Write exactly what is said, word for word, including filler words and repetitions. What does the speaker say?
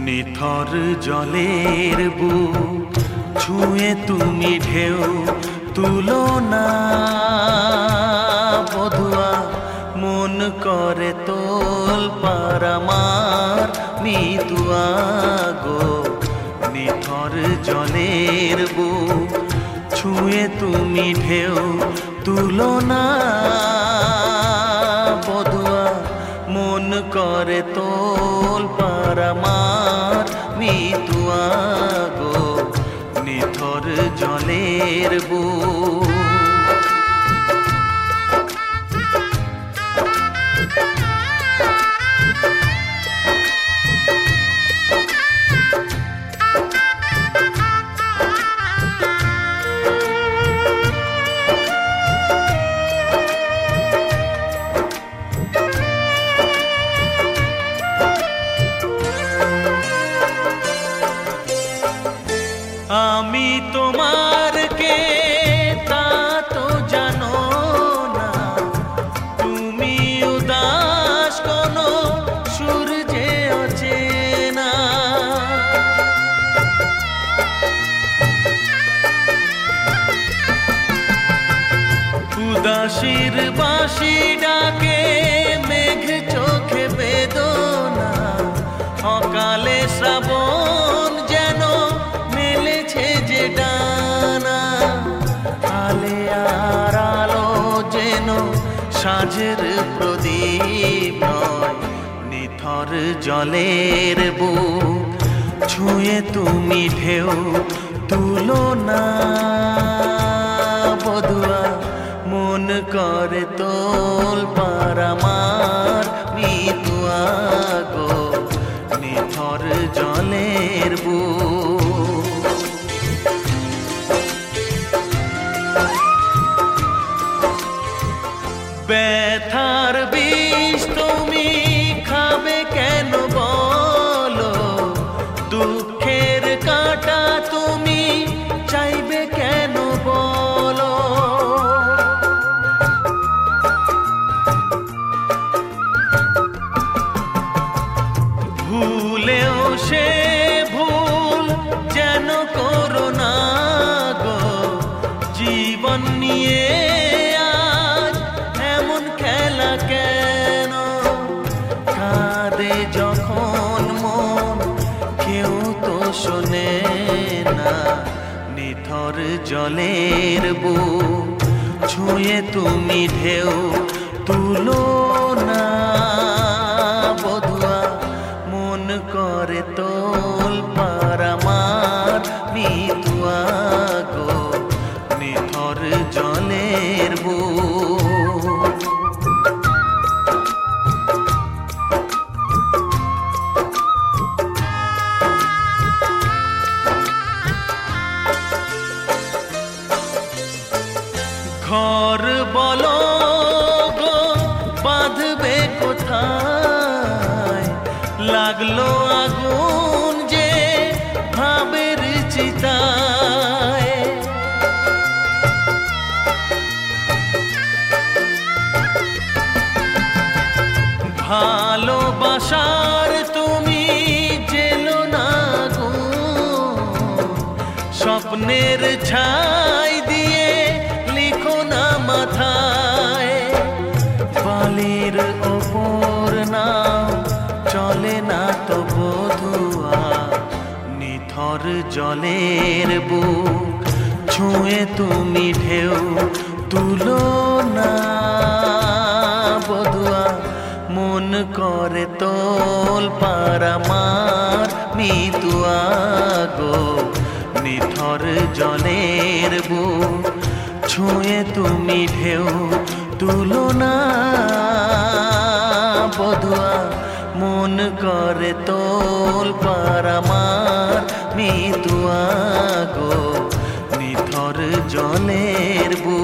নিথর জলের বুক ছুঁয়ে তুমি ঢেউ তুলো না বধুয়া, মন করে তোল পার আমার মিতুয়া গো। নিথর জলের বুক ছুঁয়ে তুমি ঢেউ তুলো না বধুয়া, মন করে তোল পার আমার মিতুয়া গো। নিথর জলের বুক আমি তোমার কে তা তো জানো না, তুমি উদাস কোনো সূর্যে অচেনা। উদাসীর বাঁশি ডাকে মেঘ চোখে বেদনা, অকালে শ্রাবণ যেন মেলেছে যে ডানা। আলে আর আলো যেন সাঁঝের প্রদীপ নয়, নিথর জলের বুক ছুঁয়ে তুমি ঢেউ তুলো না বধুয়া, মন করে তোল পার আমার মিতুয়া গো। নিথর জলের বুক ব্যথার বিষ তুমি খাবে কেন বলো, দুঃখের কাঁটা তুমি চাইবে কেন বলো। ভুলেও সে ভুল যেন করো না গো, জীবন নিয়ে আজ এমন খেলা কেন। কাঁদে যখন মন কেউ তো শোনে না, নিথর জলের বুক ছুঁয়ে তুমি ঢেউ তুলো না বধুয়া, মন করে তোল পার আমার মিতুয়া গো। নিথর জলের বুক ঘর বলো গো বাঁধবে কোথায়, লাগলো আগুন যে ভাবের চিতায়। ভালোবাসার তুমি জেলো না গো, স্বপ্নের ছাই দিয়ে লিখো না মাথায়। বালির ওপর নাও চলে না তো বধুয়া, নিথর জলের বুক ছুঁয়ে তুমি ঢেউ তুলো না বধুয়া, মন করে তোল পার আমার মিতুয়া গো। নিথর জলের বুক ছুঁয়ে তুমি ঢেউ তুলো না বধুয়া, মন করে তোল পার আমার মিতুয়া গো। নিথর জলের বুক